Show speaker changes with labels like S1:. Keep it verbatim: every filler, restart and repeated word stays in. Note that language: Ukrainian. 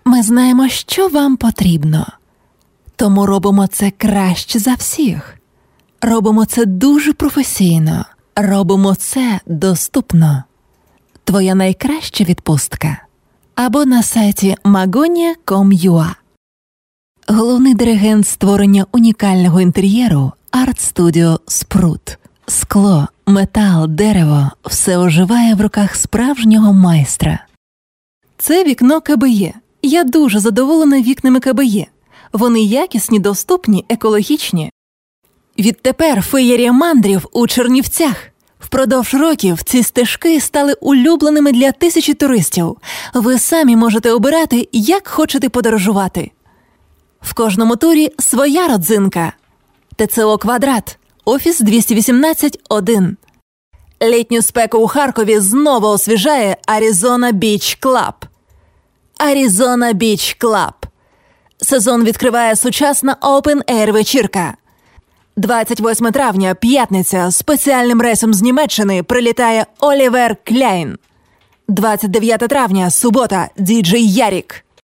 S1: Ми знаємо, що вам потрібно. Тому робимо це краще за всіх. Робимо це дуже професійно. Робимо це доступно. Твоя найкраща відпустка. Або на сайті magonia крапка ком крапка ю а. Головний диригент створення унікального інтер'єру – арт-студіо «Спрут». Скло, метал, дерево – все оживає в руках справжнього майстра. Це вікно КБЄ. Я дуже задоволена вікнами КБЄ. Вони якісні, доступні, екологічні. Відтепер феєрія мандрів у Чернівцях. Впродовж років ці стежки стали улюбленими для тисячі туристів. Ви самі можете обирати, як хочете подорожувати. В кожному турі своя родзинка. ТЦО «Квадрат», офіс двісті вісімнадцять один. Літню спеку у Харкові знову освіжає Arizona Beach Club. Arizona Beach Club. Сезон відкриває сучасна опен-ейр-вечірка. двадцять восьмого травня, п'ятниця, спеціальним рейсом з Німеччини прилітає Олівер Кляйн. двадцять дев'ятого травня, субота, діджей Ярік.